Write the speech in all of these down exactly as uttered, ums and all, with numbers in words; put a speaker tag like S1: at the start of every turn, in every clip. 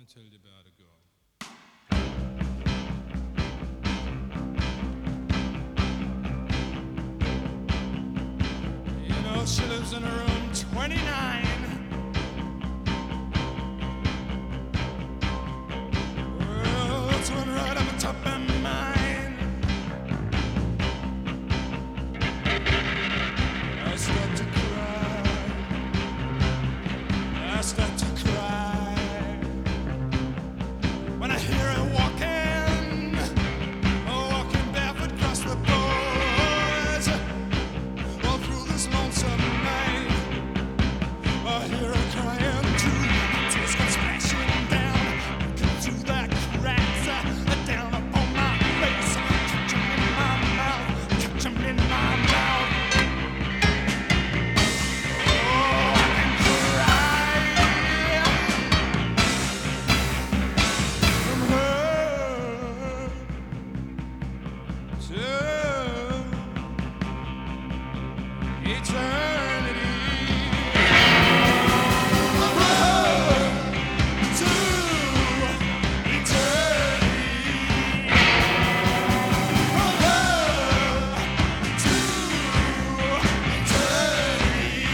S1: want to tell you about a girl. You know, she lives in a room twenty-nine. Well, that's one right on the top of my mind. I start to cry. I start to cry when I hear her walking, walking barefoot across the boards, all through this lonesome night. I hear her crying too, tears come splashing down, looking through the cracks, down upon my face, catch 'em in my mouth, catch 'em in my mouth. Oh, I can cry from her to eternity. From her to eternity. From her to eternity.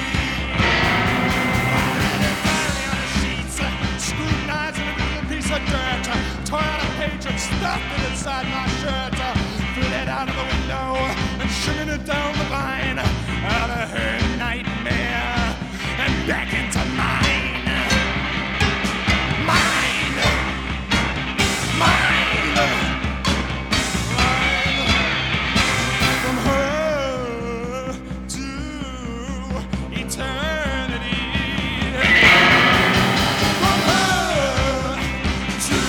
S1: Finally on the sheets, scrutinizing a little piece of dirt, tore out a page and stuffed it inside my shirt, threw it out of the window and sugared it down the line, out of her nightmare and back into mine. Mine. Mine. Mine. From her to eternity. From her to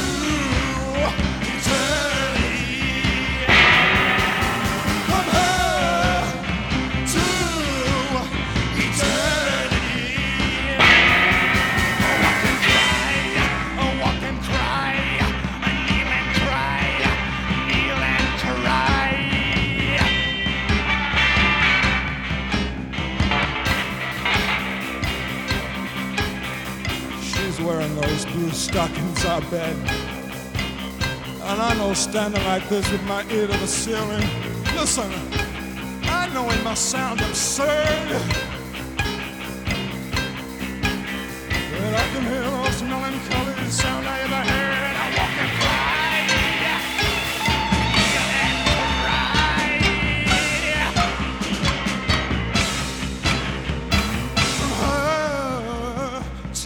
S1: eternity. From her to eternity. Oh, walk and cry, oh, walk and cry, I kneel and cry, kneel and cry. She's wearing those blue stockings I bet. And I know standing like this with my ear to the ceiling. Listen, I know it must sound absurd, but I can hear the most melancholy sound I ever heard. I walk and cry, kneel and cry. From her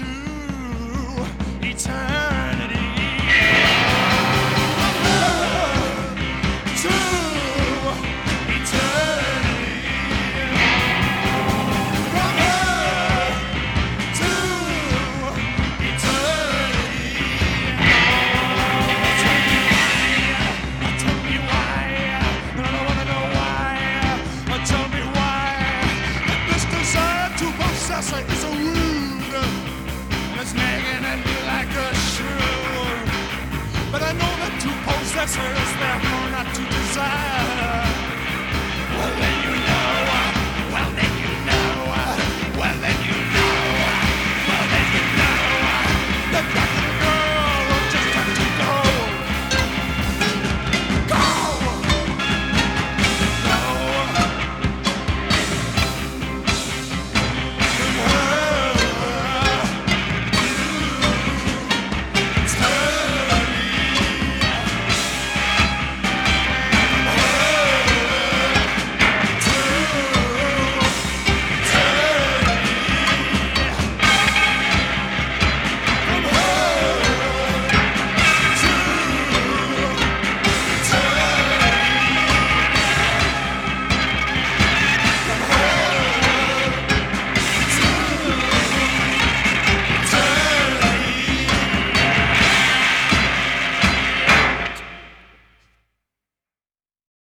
S1: to eternity. To eternity. From her to eternity. Tell me why, I don't wanna know why. Tell me why that this desire to possess her is a wound, and it's nagging at me like a shrew. But I know that to possess her is their